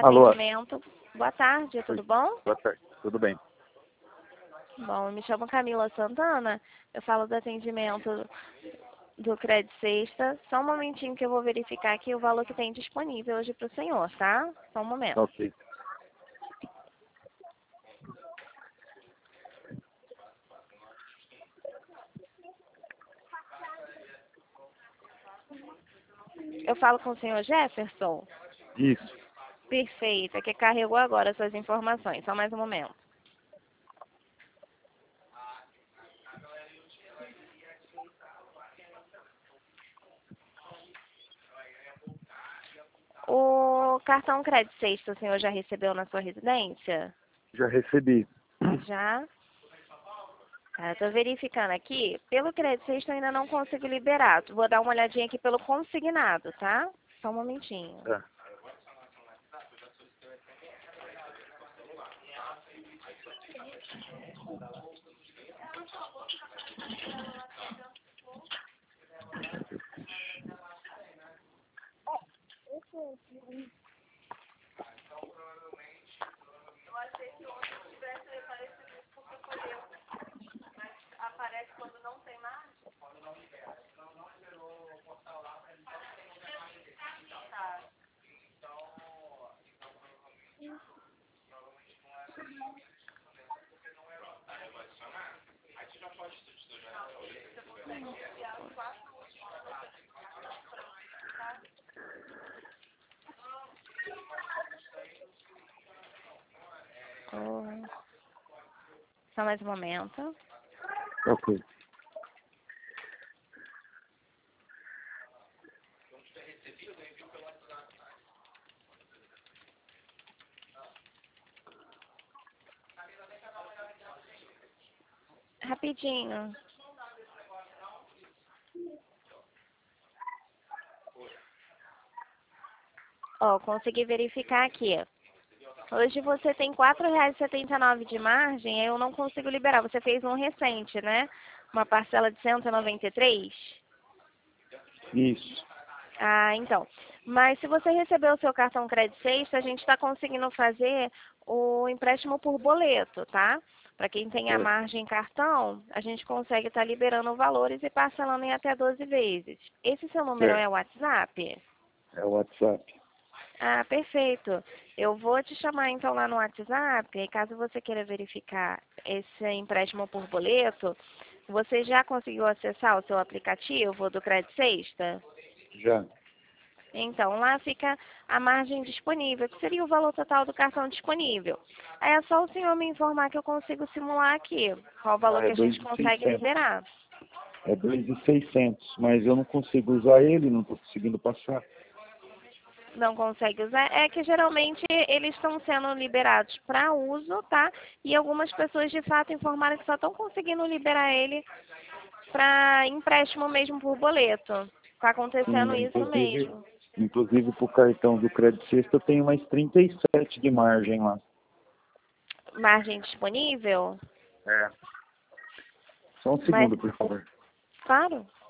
Alô? atendimento. Boa tarde, Oi. tudo bom? Boa tarde. Tudo bem? Bom, eu me chamo Camila Santana, eu falo do atendimento do Crédito Sexta. Só um momentinho que eu vou verificar aqui o valor que tem disponível hoje para o senhor, tá? Só um momento. Ok. Eu falo com o senhor Jefferson? Isso. Perfeito, é que carregou agora suas informações. Só mais um momento. O cartão Crédito Sexta o senhor já recebeu na sua residência? Já recebi. Já? Tá, eu tô verificando aqui. Pelo Crédito Sexta eu ainda não consigo liberar. Vou dar uma olhadinha aqui pelo consignado, tá? Só um momentinho. Tá. Oh. Só mais um momento. Ok. Rapidinho. Ó, consegui verificar aqui. Hoje você tem R$ 4,79 de margem, eu não consigo liberar. Você fez um recente, né? Uma parcela de 193? Isso. Ah, então. Mas se você recebeu o seu cartão Crédito Sexta, a gente está conseguindo fazer o empréstimo por boleto, tá? Para quem tem a É. margem em cartão, a gente consegue estar liberando valores e parcelando em até 12 vezes. Esse seu número é Certo. o WhatsApp? É o WhatsApp. Ah, perfeito. Eu vou te chamar então lá no WhatsApp, e caso você queira verificar esse empréstimo por boleto, você já conseguiu acessar o seu aplicativo do Crédito Sexta? Já. Então, lá fica a margem disponível, que seria o valor total do cartão disponível. Aí é só o senhor me informar que eu consigo simular aqui qual o valor Ah, é que a gente consegue 2.600. liberar. É 2.600, mas eu não consigo usar ele, não estou conseguindo passar. Não consegue usar. É que geralmente eles estão sendo liberados para uso, tá? E algumas pessoas de fato informaram que só estão conseguindo liberar ele para empréstimo mesmo por boleto. Está acontecendo Sim, isso mesmo. inclusive para o cartão do Crédito Sexta eu tenho mais 37 de margem lá. Margem disponível? É. Só um Mas, segundo, por favor. claro.